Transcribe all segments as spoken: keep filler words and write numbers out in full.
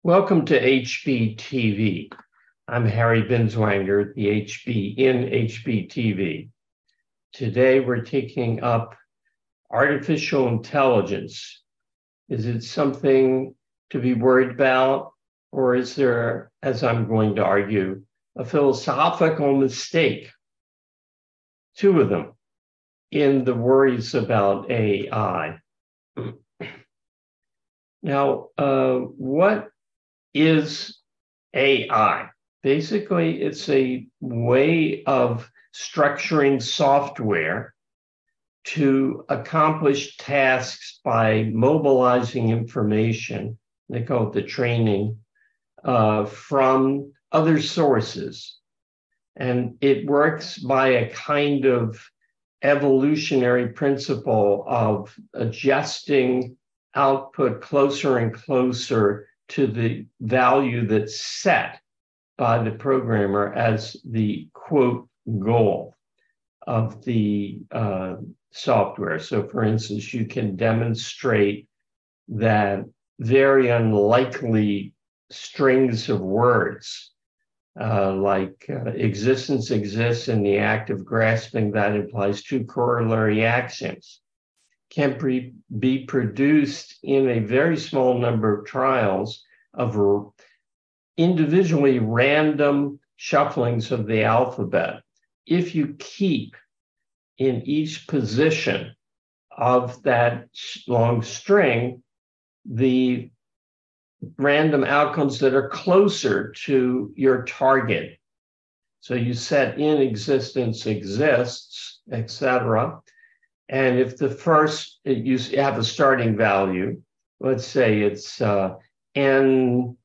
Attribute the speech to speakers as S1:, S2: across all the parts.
S1: Welcome to H B T V. I'm Harry Binswanger, the H B in H B T V. Today we're taking up artificial intelligence. Is it something to be worried about, or is there, as I'm going to argue, a philosophical mistake, two of them, in the worries about A I? Now, uh, what is A I? Basically, it's a way of structuring software to accomplish tasks by mobilizing information, they call it the training, uh, from other sources. And it works by a kind of evolutionary principle of adjusting output closer and closer to the value that's set by the programmer as the quote goal of the uh, software. So for instance, you can demonstrate that very unlikely strings of words uh, like uh, existence exists in the act of grasping that implies two corollary axioms can pre- be produced in a very small number of trials of r- individually random shufflings of the alphabet. If you keep in each position of that long string the random outcomes that are closer to your target. So you set in existence exists, et cetera. And if the first, you have a starting value, let's say it's uh, N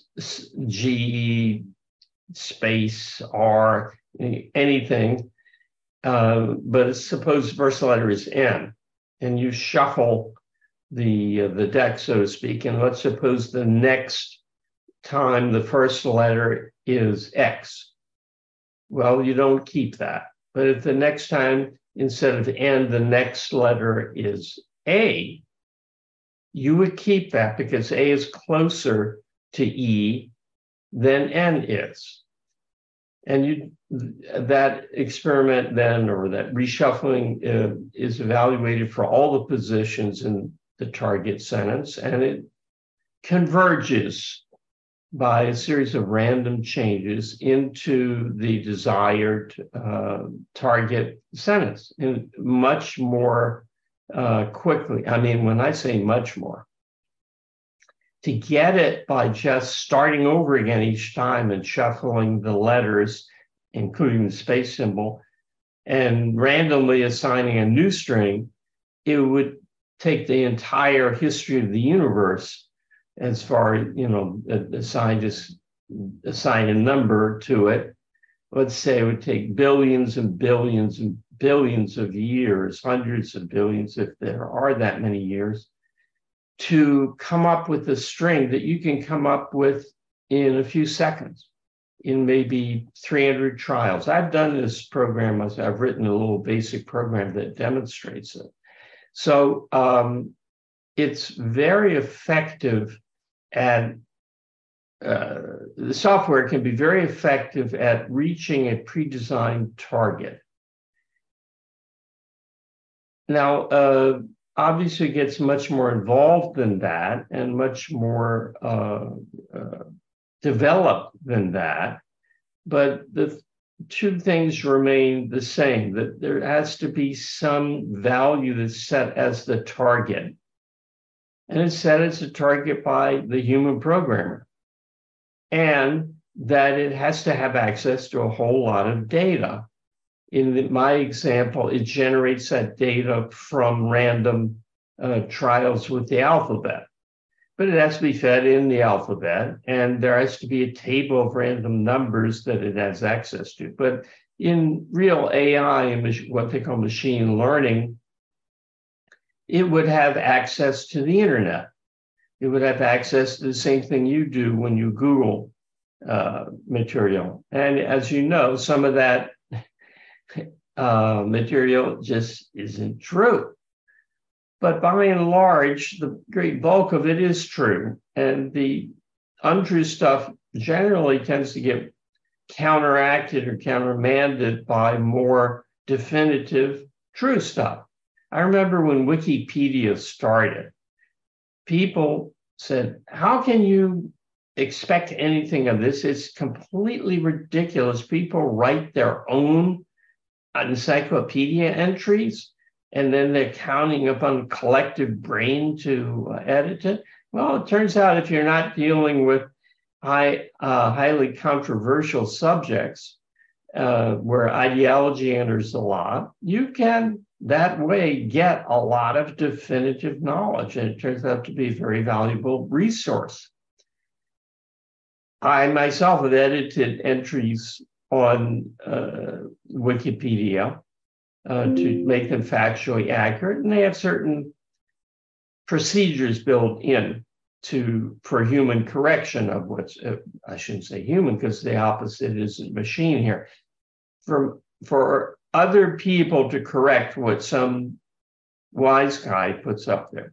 S1: G space R, anything, uh, but suppose the first letter is N, and you shuffle the, uh, the deck, so to speak, and let's suppose the next time the first letter is X. Well, you don't keep that. But if the next time, instead of N, the next letter is A, you would keep that because A is closer to E than N is. And you, that experiment then, or that reshuffling uh, is evaluated for all the positions in the target sentence, and it converges by a series of random changes into the desired uh, target sentence in much more uh, quickly. I mean, when I say much more, to get it by just starting over again each time and shuffling the letters, including the space symbol, and randomly assigning a new string, it would take the entire history of the universe as far as, you know, the scientists assign a number to it. Let's say it would take billions and billions and billions of years, hundreds of billions, if there are that many years, to come up with a string that you can come up with in a few seconds, in maybe three hundred trials. I've done this program, I've written a little basic program that demonstrates it. So um, it's very effective at, uh, the software can be very effective at reaching a pre-designed target. Now, uh, obviously it gets much more involved than that and much more uh, uh, developed than that, but the two things remain the same, that there has to be some value that's set as the target. And it's set as a target by the human programmer. And that it has to have access to a whole lot of data. In the, my example, it generates that data from random uh, trials with the alphabet. But it has to be fed in the alphabet, and there has to be a table of random numbers that it has access to. But in real A I, and what they call machine learning, it would have access to the internet. It would have access to the same thing you do when you Google uh, material. And as you know, some of that uh, material just isn't true. But by and large, the great bulk of it is true. And the untrue stuff generally tends to get counteracted or countermanded by more definitive true stuff. I remember when Wikipedia started, people said, how can you expect anything of this? It's completely ridiculous. People write their own encyclopedia entries, and then they're counting upon collective brain to uh, edit it. Well, it turns out if you're not dealing with high, uh, highly controversial subjects uh, where ideology enters the lot, you can that way get a lot of definitive knowledge, and it turns out to be a very valuable resource. I myself have edited entries on uh, Wikipedia uh, to make them factually accurate, and they have certain procedures built in to for human correction of what's uh, I shouldn't say human because the opposite is a machine here. For for other people to correct what some wise guy puts up there,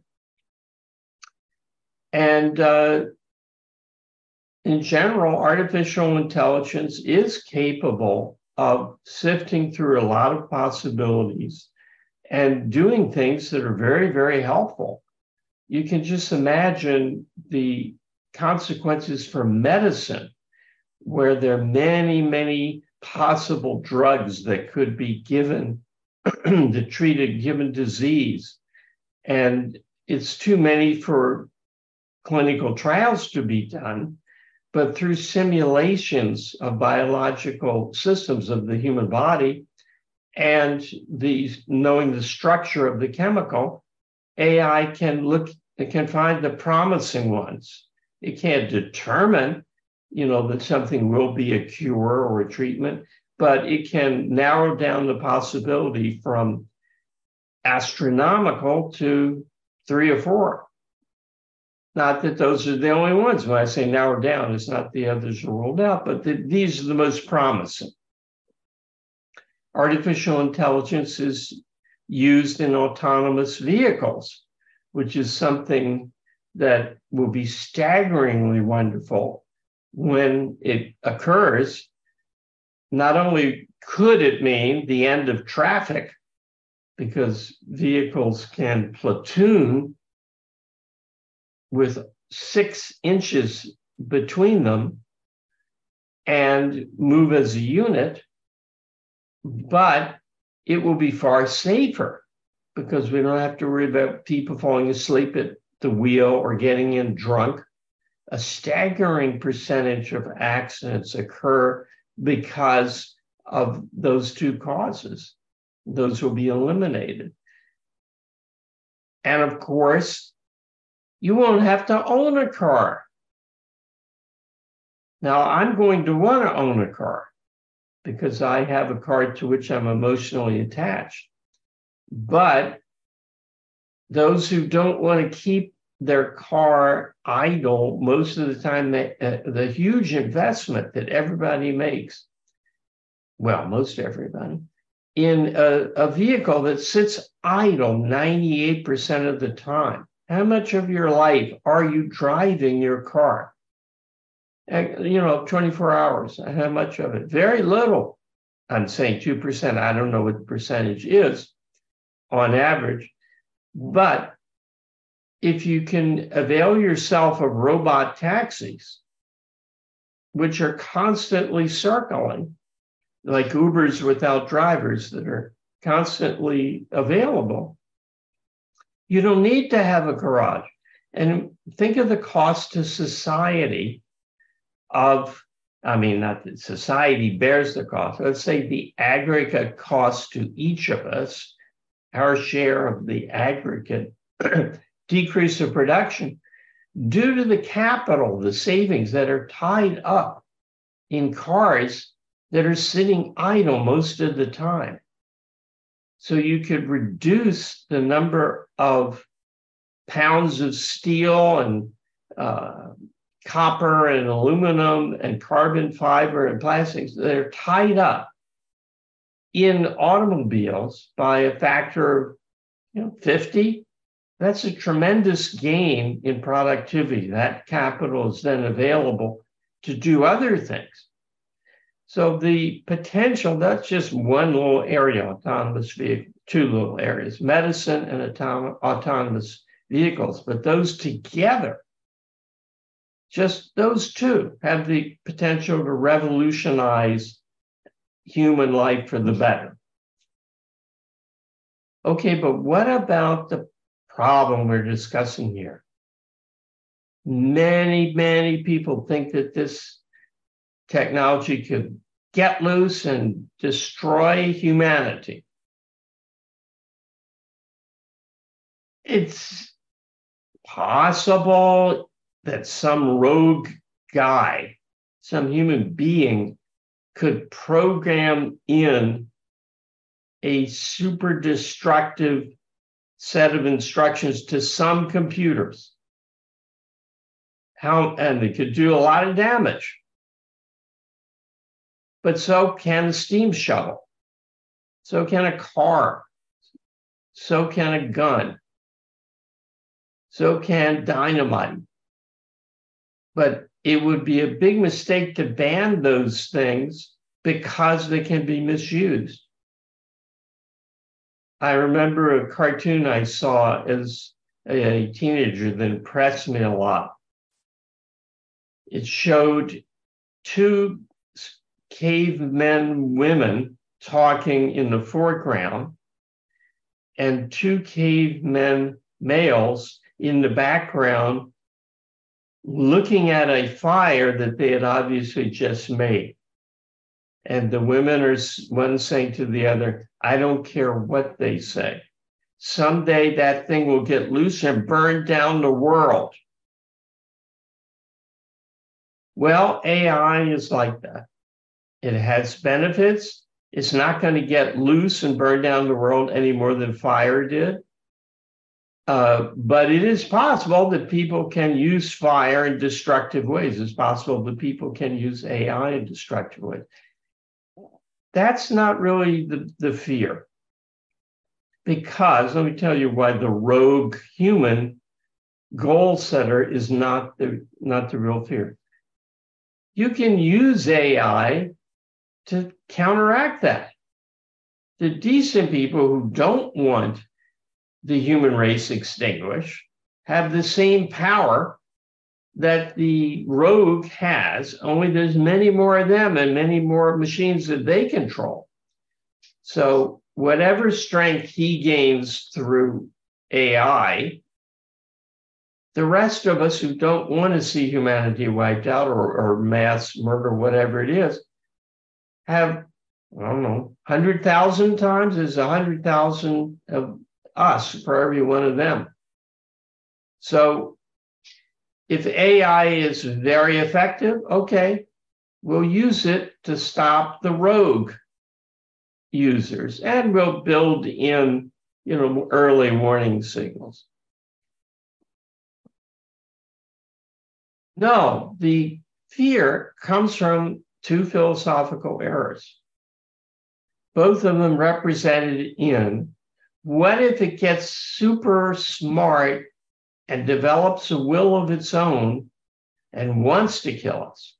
S1: and uh, in general, artificial intelligence is capable of sifting through a lot of possibilities and doing things that are very, very helpful. You can just imagine the consequences for medicine, where there are many, many possible drugs that could be given to treat a given disease. And it's too many for clinical trials to be done. But through simulations of biological systems of the human body and the knowing the structure of the chemical, A I can look, it can find the promising ones. It can't determine, you know, that something will be a cure or a treatment, but it can narrow down the possibility from astronomical to three or four. Not that those are the only ones. When I say narrow down, it's not the others are ruled out, but the, these are the most promising. Artificial intelligence is used in autonomous vehicles, which is something that will be staggeringly wonderful when it occurs. Not only could it mean the end of traffic, because vehicles can platoon with six inches between them and move as a unit, but it will be far safer because we don't have to worry about people falling asleep at the wheel or getting in drunk. A staggering percentage of accidents occur because of those two causes. Those will be eliminated. And of course, you won't have to own a car. Now, I'm going to want to own a car because I have a car to which I'm emotionally attached. But those who don't want to keep their car idle, most of the time, they, uh, the huge investment that everybody makes, well, most everybody, in a, a vehicle that sits idle ninety-eight percent of the time. How much of your life are you driving your car? You know, twenty-four hours. How much of it? Very little. I'm saying two percent. I don't know what the percentage is on average. But if you can avail yourself of robot taxis, which are constantly circling, like Ubers without drivers that are constantly available, you don't need to have a garage. And think of the cost to society of, I mean, not that society bears the cost. Let's say the aggregate cost to each of us, our share of the aggregate decrease of production, due to the capital, the savings that are tied up in cars that are sitting idle most of the time. So you could reduce the number of pounds of steel and uh, copper and aluminum and carbon fiber and plastics that are tied up in automobiles by a factor of, you know, fifty, That's a tremendous gain in productivity. That capital is then available to do other things. So the potential, that's just one little area, autonomous vehicle, two little areas, medicine and autom- autonomous vehicles. But those together, just those two, have the potential to revolutionize human life for the better. Okay, but what about the problem we're discussing here? Many, many people think that this technology could get loose and destroy humanity. It's possible that some rogue guy, some human being, could program in a super destructive set of instructions to some computers. How, and they could do a lot of damage. But so can a steam shovel. So can a car. So can a gun. So can dynamite. But it would be a big mistake to ban those things because they can be misused. I remember a cartoon I saw as a teenager that impressed me a lot. It showed two cavemen women talking in the foreground and two cavemen males in the background looking at a fire that they had obviously just made. And the women are one saying to the other, I don't care what they say. Someday that thing will get loose and burn down the world. Well, A I is like that. It has benefits. It's not going to get loose and burn down the world any more than fire did. Uh, but it is possible that people can use fire in destructive ways. It's possible that people can use A I in destructive ways. That's not really the, the fear. Because let me tell you why the rogue human goal setter is not the, not the real fear. You can use A I to counteract that. The decent people who don't want the human race extinguished have the same power that the rogue has, only there's many more of them and many more machines that they control. So whatever strength he gains through A I, the rest of us who don't want to see humanity wiped out or, or mass murder, whatever it is, have, I don't know, one hundred thousand times is one hundred thousand of us for every one of them. So if A I is very effective, okay, we'll use it to stop the rogue users, and we'll build in, you know, early warning signals. No, the fear comes from two philosophical errors, both of them represented in what if it gets super smart and develops a will of its own and wants to kill us?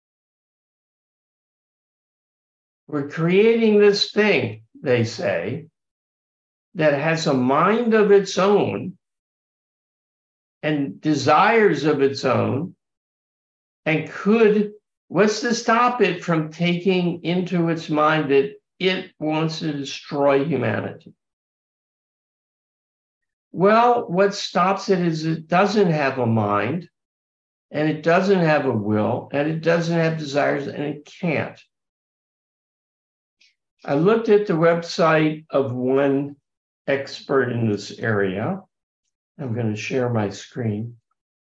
S1: We're creating this thing, they say, that has a mind of its own and desires of its own, and could, what's to stop it from taking into its mind that it wants to destroy humanity? Well, what stops it is it doesn't have a mind, and it doesn't have a will, and it doesn't have desires, and it can't. I looked at the website of one expert in this area. I'm going to share my screen.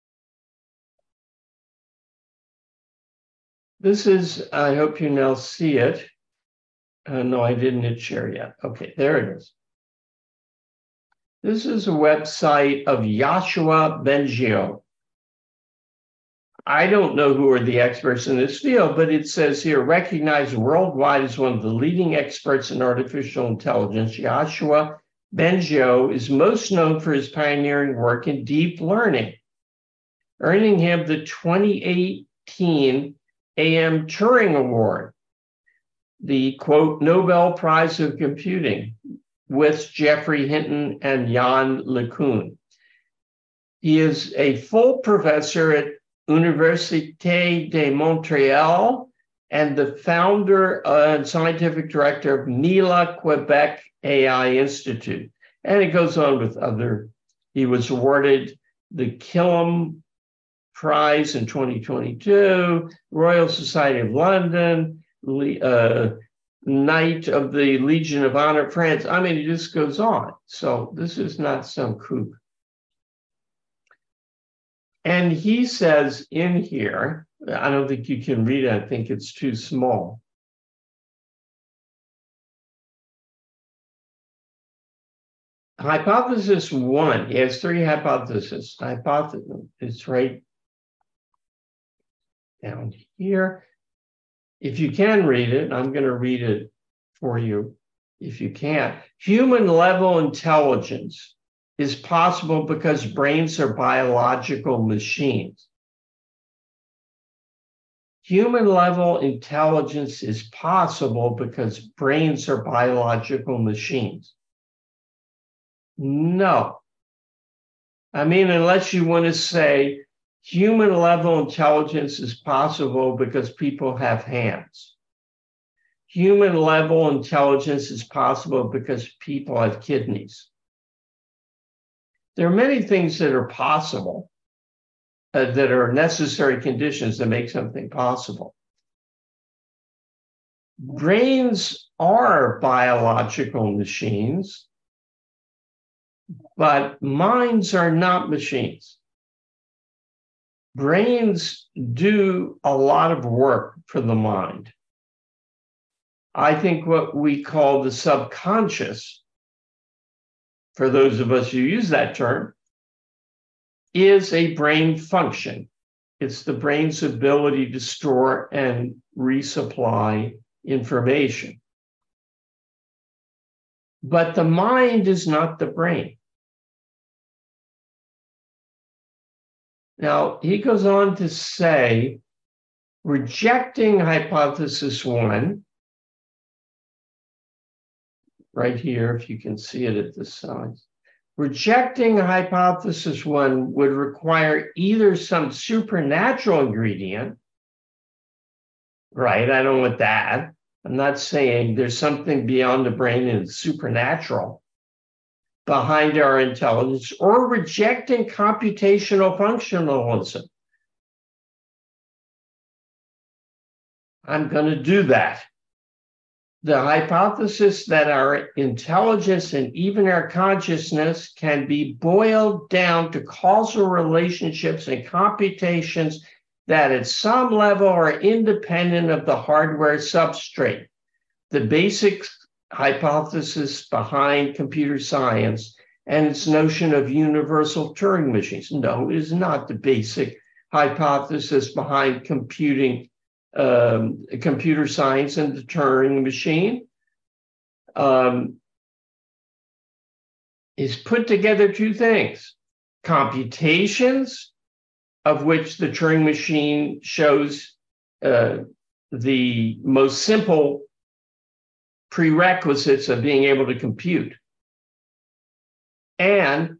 S1: This is, I hope you now see it. Uh, no, I didn't hit share yet. Okay, there it is. This is a website of Yoshua Bengio. I don't know who are the experts in this field, but it says here, recognized worldwide as one of the leading experts in artificial intelligence, Yoshua Bengio is most known for his pioneering work in deep learning, earning him the twenty eighteen A M Turing Award, the, quote, Nobel Prize of Computing, with Geoffrey Hinton and Yann LeCun. He is a full professor at Université de Montréal and the founder and scientific director of Mila Quebec A I Institute. And it goes on with other, he was awarded the Killam Prize in twenty twenty-two, Royal Society of London, uh, Knight of the Legion of Honor, France. I mean, it just goes on. So this is not some kook. And he says in here, I don't think you can read it, I think it's too small. Hypothesis one, he has three hypotheses. Hypothesis, it's right down here. If you can read it, I'm going to read it for you if you can't. Human level intelligence is possible because brains are biological machines. Human level intelligence is possible because brains are biological machines. No. I mean, unless you want to say human level intelligence is possible because people have hands. Human level intelligence is possible because people have kidneys. There are many things that are possible, uh, that are necessary conditions that make something possible. Brains are biological machines, but minds are not machines. Brains do a lot of work for the mind. I think what we call the subconscious, for those of us who use that term, is a brain function. It's the brain's ability to store and resupply information. But the mind is not the brain. Now, he goes on to say, rejecting hypothesis one, right here, if you can see it at this size. Rejecting hypothesis one would require either some supernatural ingredient, right? I don't want that. I'm not saying there's something beyond the brain and supernatural behind our intelligence, or rejecting computational functionalism. I'm going to do that. The hypothesis that our intelligence and even our consciousness can be boiled down to causal relationships and computations that at some level are independent of the hardware substrate. The basic hypothesis behind computer science and its notion of universal Turing machines. No, it is not the basic hypothesis behind computing Um, computer science and the Turing machine. Um, is put together two things: computations, of which the Turing machine shows uh, the most simple prerequisites of being able to compute, and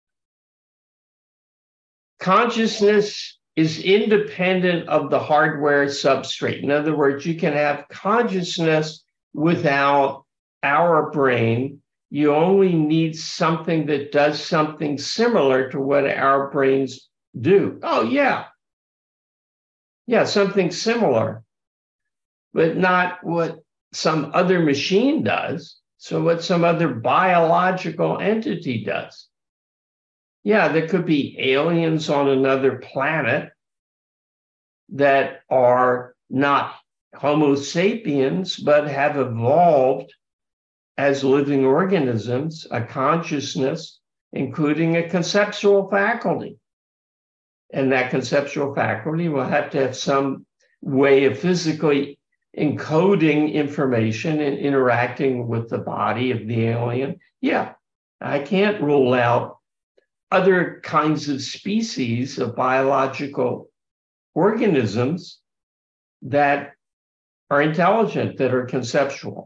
S1: consciousness is independent of the hardware substrate. In other words, you can have consciousness without our brain. You only need something that does something similar to what our brains do. Oh, yeah. Yeah, something similar, but not what some other machine does. So what some other biological entity does. Yeah, there could be aliens on another planet that are not Homo sapiens, but have evolved as living organisms, a consciousness, including a conceptual faculty. And that conceptual faculty will have to have some way of physically encoding information and interacting with the body of the alien. Yeah, I can't rule out other kinds of species of biological organisms that are intelligent, that are conceptual.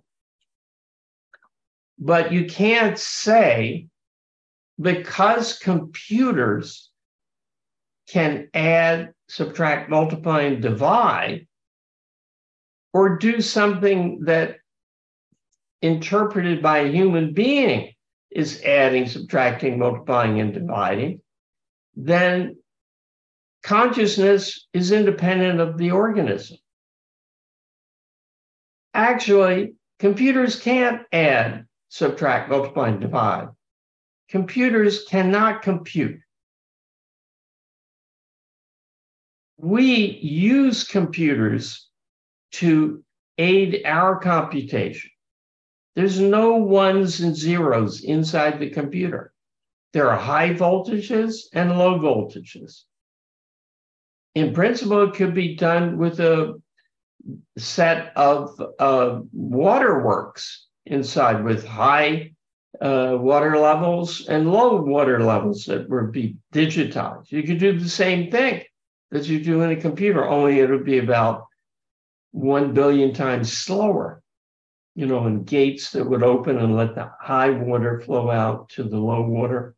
S1: But you can't say, because computers can add, subtract, multiply, and divide, or do something that interpreted by a human being is adding, subtracting, multiplying, and dividing, then consciousness is independent of the organism. Actually, computers can't add, subtract, multiply, and divide. Computers cannot compute. We use computers to aid our computation. There's no ones and zeros inside the computer. There are high voltages and low voltages. In principle, it could be done with a set of uh, waterworks inside with high uh, water levels and low water levels that would be digitized. You could do the same thing that you do in a computer, only it would be about one billion times slower. You know, and gates that would open and let the high water flow out to the low water.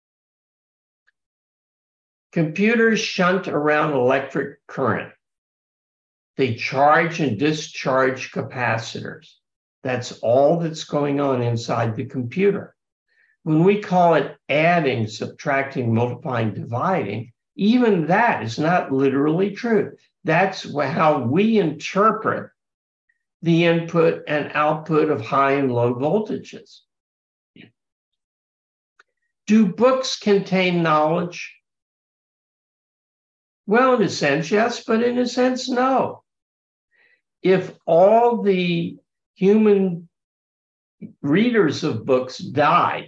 S1: Computers shunt around electric current. They charge and discharge capacitors. That's all that's going on inside the computer. When we call it adding, subtracting, multiplying, dividing, even that is not literally true. That's how we interpret the input and output of high and low voltages. Do books contain knowledge? Well, in a sense, yes, but in a sense, no. If all the human readers of books died,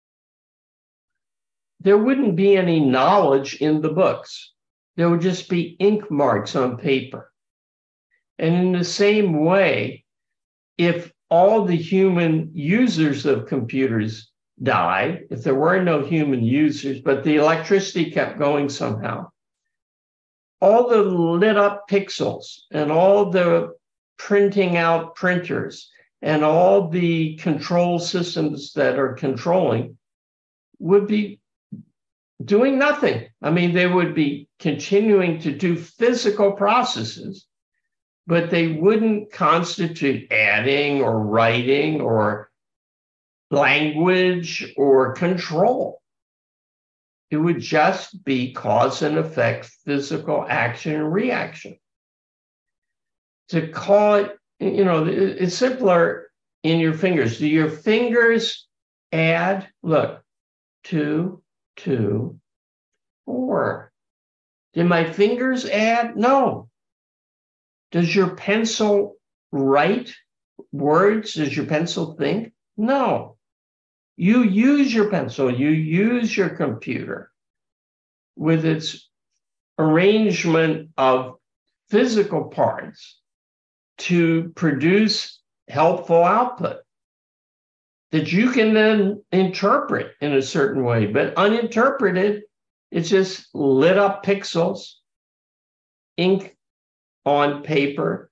S1: there wouldn't be any knowledge in the books. There would just be ink marks on paper. And in the same way, if all the human users of computers died, if there were no human users, but the electricity kept going somehow, all the lit up pixels and all the printing out printers and all the control systems that are controlling would be doing nothing. I mean, they would be continuing to do physical processes, but they wouldn't constitute adding or writing or language or control. It would just be cause and effect, physical action and reaction. To call it, you know, it's simpler in your fingers. Do your fingers add? Look, two, two, four. Did my fingers add? No. Does your pencil write words? Does your pencil think? No. You use your pencil, you use your computer with its arrangement of physical parts to produce helpful output that you can then interpret in a certain way, but uninterpreted, it's just lit up pixels, ink on paper,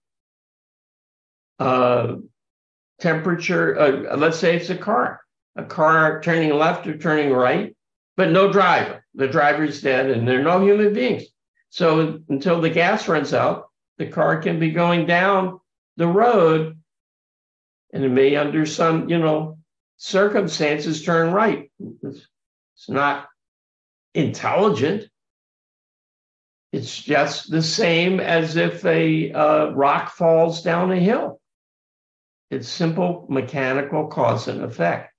S1: uh, temperature, uh, let's say it's a car, a car turning left or turning right, but no driver. The driver's dead and there are no human beings. So until the gas runs out, the car can be going down the road and it may, under some, you know, circumstances, turn right. It's, it's not intelligent. It's just the same as if a uh, rock falls down a hill. It's simple mechanical cause and effect.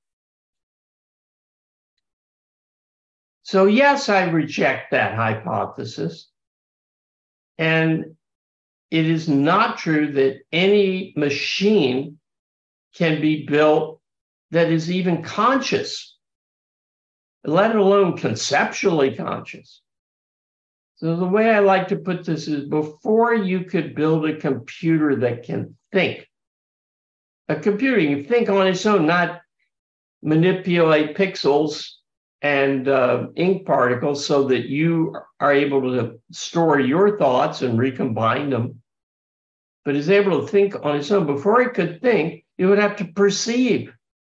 S1: So yes, I reject that hypothesis. And it is not true that any machine can be built that is even conscious, let alone conceptually conscious. So the way I like to put this is, before you could build a computer that can think, a computer can think on its own, not manipulate pixels and uh, ink particles so that you are able to store your thoughts and recombine them, but is able to think on its own. Before it could think, it would have to perceive.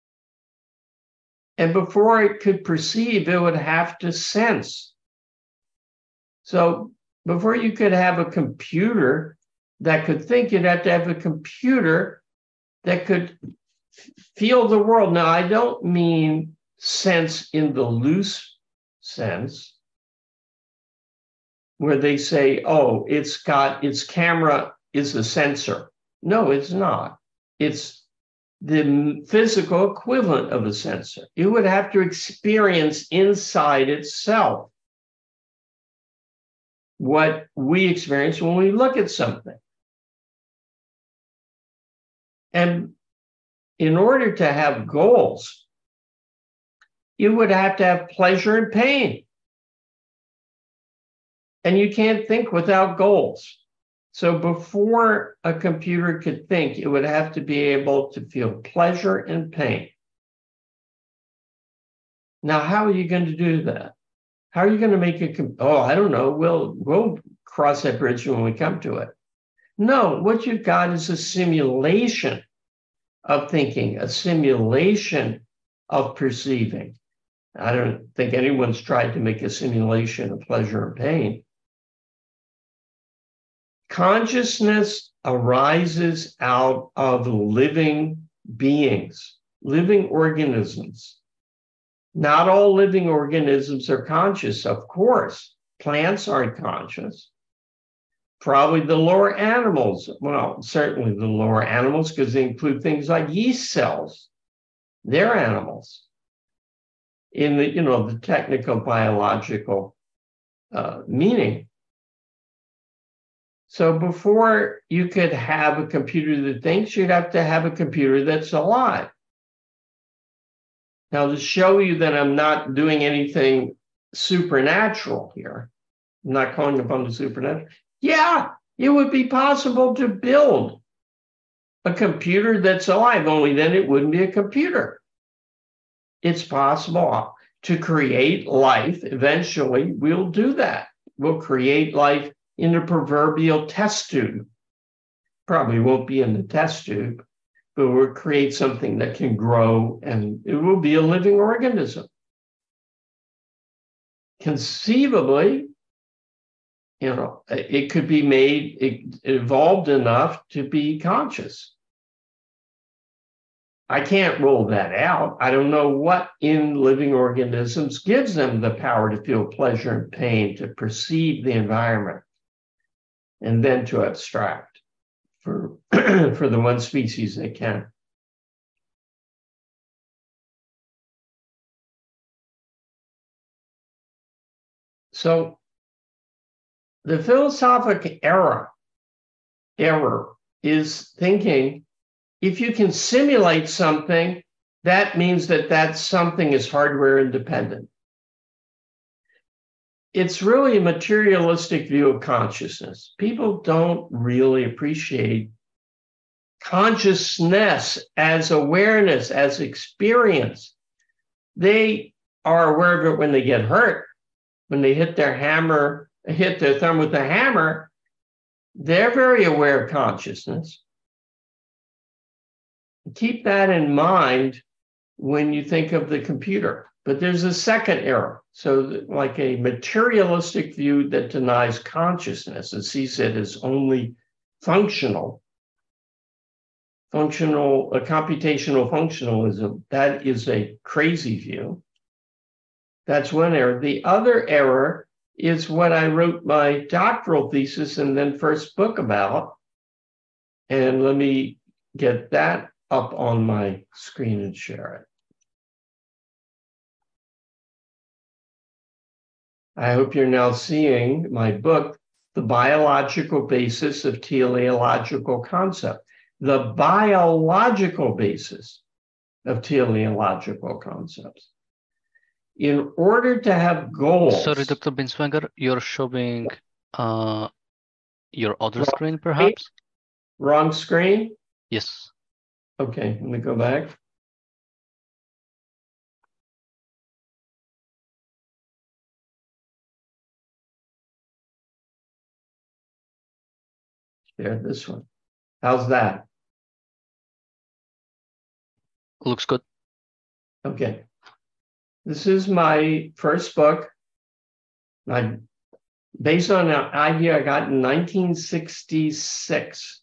S1: And before it could perceive, it would have to sense. So before you could have a computer that could think, you'd have to have a computer that could feel the world. Now, I don't mean sense in the loose sense, where they say, oh, it's got, its camera is a sensor. No, it's not. It's the physical equivalent of a sensor. It would have to experience inside itself what we experience when we look at something. And in order to have goals, you would have to have pleasure and pain. And you can't think without goals. So before a computer could think, it would have to be able to feel pleasure and pain. Now, how are you going to do that? How are you going to make it? Oh, I don't know. We'll, we'll cross that bridge when we come to it. No, what you've got is a simulation of thinking, a simulation of perceiving. I don't think anyone's tried to make a simulation of pleasure and pain. Consciousness arises out of living beings, living organisms. Not all living organisms are conscious, of course. Plants aren't conscious. Probably the lower animals, well, certainly the lower animals, because they include things like yeast cells. They're animals in the, you know, the technical biological uh, meaning. So before you could have a computer that thinks, you'd have to have a computer that's alive. Now, to show you that I'm not doing anything supernatural here, I'm not calling upon the supernatural. Yeah, it would be possible to build a computer that's alive, only then it wouldn't be a computer. It's possible to create life. Eventually, we'll do that. We'll create life in a proverbial test tube. Probably won't be in the test tube, but we'll create something that can grow and it will be a living organism. Conceivably, you know, it could be made, it evolved enough to be conscious. I can't rule that out. I don't know what in living organisms gives them the power to feel pleasure and pain, to perceive the environment, and then to abstract. For, for the one species they can. So the philosophic error, error is thinking if you can simulate something, that means that that something is hardware independent. It's really a materialistic view of consciousness. People don't really appreciate consciousness as awareness, as experience. They are aware of it when they get hurt, when they hit their hammer, hit their thumb with a hammer. They're very aware of consciousness. Keep that in mind when you think of the computer. But there's a second error. So like a materialistic view that denies consciousness and sees it as only functional, functional, a computational functionalism, that is a crazy view. That's one error. The other error is what I wrote my doctoral thesis and then first book about. And let me get that up on my screen and share it. I hope you're now seeing my book, The Biological Basis of Teleological Concept. The biological basis of teleological concepts. In order to have goals...
S2: Sorry, Doctor Binswanger, you're showing uh, your other screen, perhaps?
S1: Wrong screen?
S2: Yes.
S1: Okay, let me go back. There, this one. How's that?
S2: Looks good.
S1: Okay. This is my first book. I, based on an idea I got in nineteen sixty-six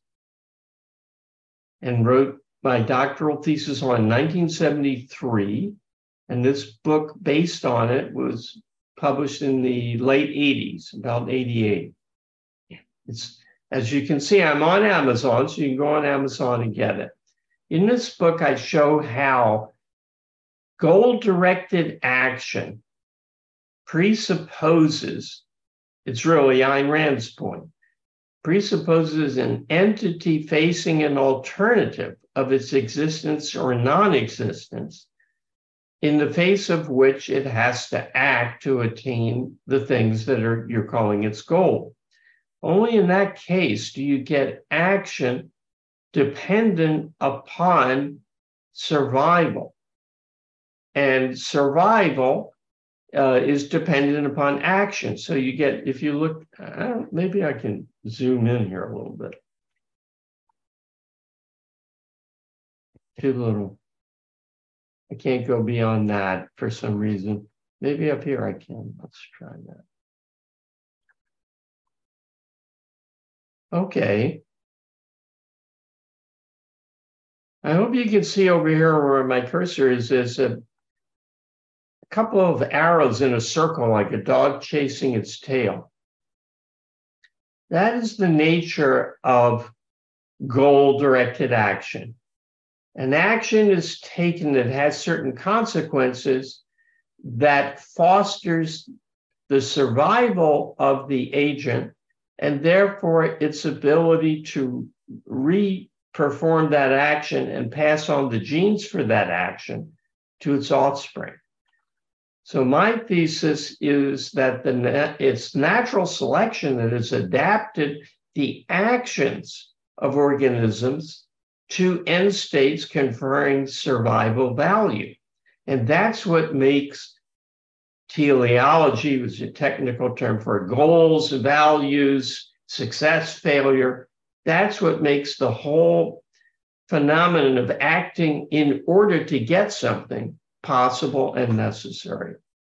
S1: and wrote my doctoral thesis on in nineteen seventy-three. And this book based on it was published in the late eighties, about eighty-eight. It's, as you can see, I'm on Amazon, so you can go on Amazon and get it. In this book, I show how goal-directed action presupposes, it's really Ayn Rand's point, presupposes an entity facing an alternative of its existence or non-existence, in the face of which it has to act to attain the things that are you're calling its goal. Only in that case do you get action dependent upon survival. And survival uh, is dependent upon action. So you get, if you look, uh, maybe I can zoom in here a little bit. Too little. I can't go beyond that for some reason. Maybe up here I can. Let's try that. Okay. I hope you can see over here where my cursor is, is a couple of arrows in a circle like a dog chasing its tail. That is the nature of goal-directed action. An action is taken that has certain consequences that fosters the survival of the agent and therefore its ability to re-perform that action and pass on the genes for that action to its offspring. So my thesis is that the na- it's natural selection that has adapted the actions of organisms to end states conferring survival value. And that's what makes teleology, which is a technical term for goals, values, success, failure. That's what makes the whole phenomenon of acting in order to get something possible and necessary.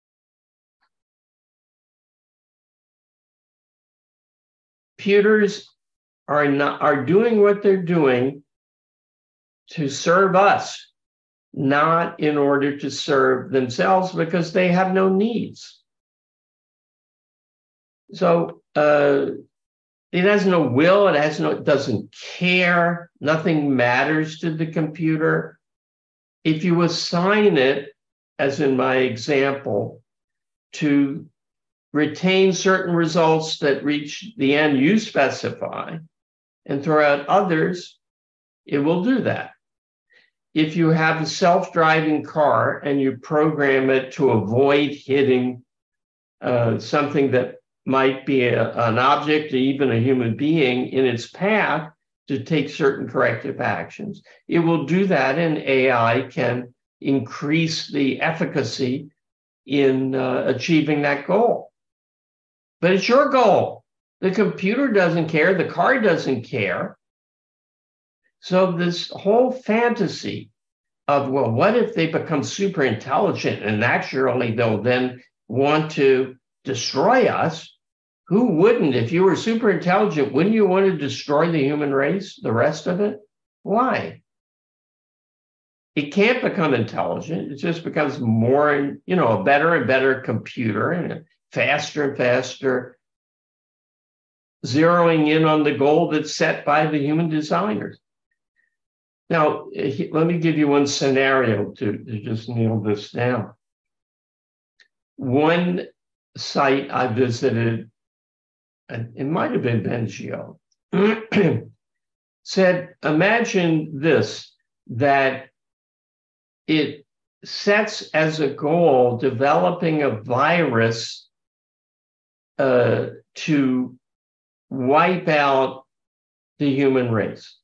S1: Computers are not are doing what they're doing to serve us, not in order to serve themselves, because they have no needs. So uh, it has no will, it has no, it doesn't care, nothing matters to the computer. If you assign it, as in my example, to retain certain results that reach the end you specify and throw out others, it will do that. If you have a self-driving car and you program it to avoid hitting uh, something that might be a, an object or even a human being in its path to take certain corrective actions, it will do that, and A I can increase the efficacy in uh, achieving that goal. But it's your goal. The computer doesn't care. The car doesn't care. So this whole fantasy of, well, what if they become super intelligent and naturally they'll then want to destroy us? Who wouldn't? If you were super intelligent, wouldn't you want to destroy the human race, the rest of it? Why? It can't become intelligent. It just becomes more, and you know, a better and better computer and faster and faster, zeroing in on the goal that's set by the human designers. Now, let me give you one scenario to, to just nail this down. One site I visited, and it might have been Bengio, said, imagine this, that it sets as a goal developing a virus uh, to wipe out the human race.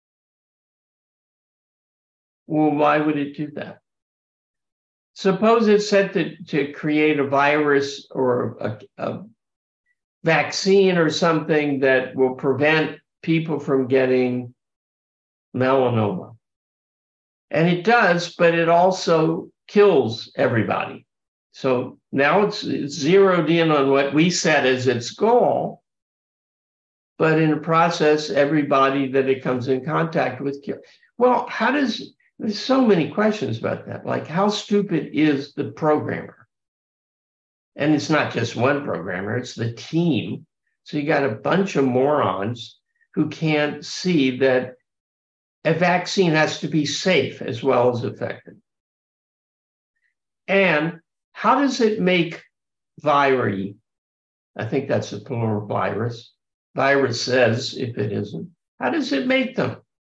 S1: Well, why would it do that? Suppose it's set to, to create a virus or a, a vaccine or something that will prevent people from getting melanoma. And it does, but it also kills everybody. So now it's, it's zeroed in on what we set as its goal. But in the process, everybody that it comes in contact with kills. Well, how does, there's so many questions about that. Like, how stupid is the programmer? And it's not just one programmer, it's the team. So you got a bunch of morons who can't see that a vaccine has to be safe as well as effective. And how does it make viri? I think that's the plural virus. Virus says, if it isn't, how does it make them?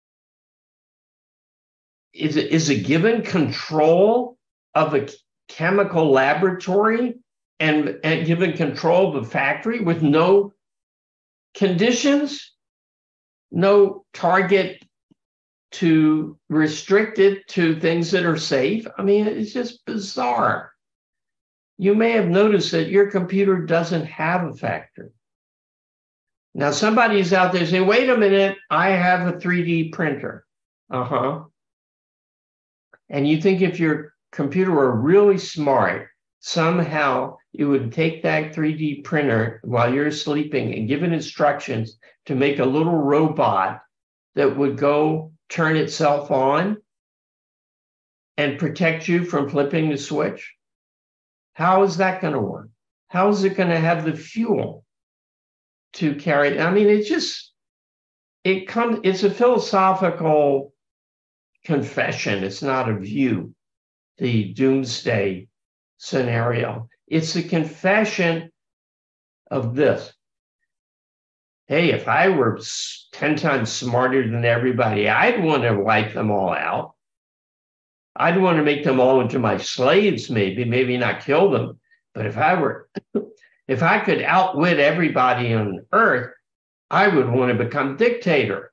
S1: Is it, is it given control of a chemical laboratory and, and given control of a factory with no conditions, no target to restrict it to things that are safe? I mean, it's just bizarre. You may have noticed that your computer doesn't have a factory. Now, somebody's out there saying, wait a minute, I have a three D printer. Uh-huh. And you think if your computer were really smart, somehow you would take that three D printer while you're sleeping and give it instructions to make a little robot that would go turn itself on and protect you from flipping the switch? How is that going to work? How is it going to have the fuel to carry it? I mean, it just, it comes, it's a philosophical confession. It's not a view, the doomsday scenario. It's a confession of this. Hey, if I were ten times smarter than everybody, I'd want to wipe them all out. I'd want to make them all into my slaves, maybe, maybe not kill them. But if I were, if I could outwit everybody on earth, I would want to become dictator.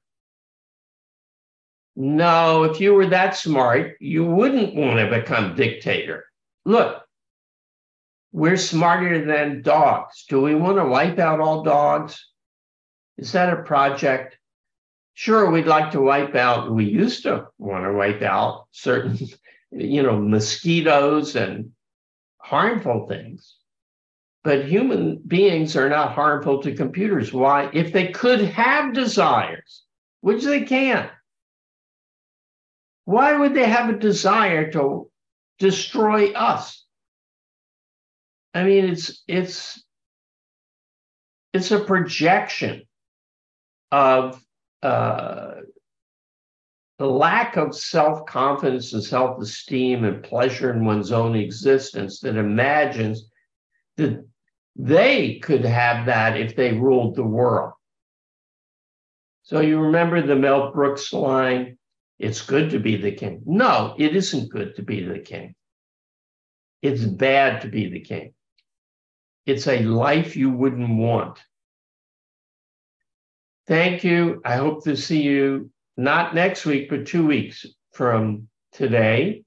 S1: No, if you were that smart, you wouldn't want to become dictator. Look, we're smarter than dogs. Do we want to wipe out all dogs? Is that a project? Sure, we'd like to wipe out, we used to want to wipe out certain, you know, mosquitoes and harmful things. But human beings are not harmful to computers. Why? If they could have desires, which they can't, why would they have a desire to destroy us? I mean, it's it's it's a projection of uh, the lack of self-confidence and self-esteem and pleasure in one's own existence that imagines that they could have that if they ruled the world. So you remember the Mel Brooks line, it's good to be the king. No, it isn't good to be the king. It's bad to be the king. It's a life you wouldn't want. Thank you. I hope to see you not next week, but two weeks from today.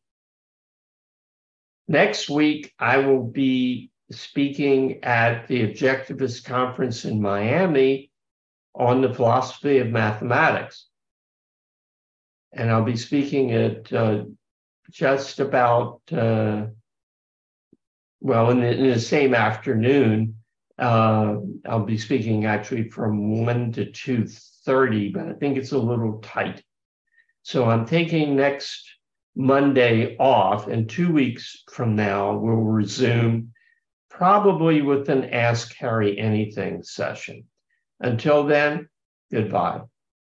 S1: Next week, I will be speaking at the Objectivist Conference in Miami on the philosophy of mathematics. And I'll be speaking at uh, just about, uh, well, in the, in the same afternoon. Uh, I'll be speaking actually from one to two thirty, but I think it's a little tight. So I'm taking next Monday off, and two weeks from now, we'll resume probably with an Ask Harry Anything session. Until then, goodbye.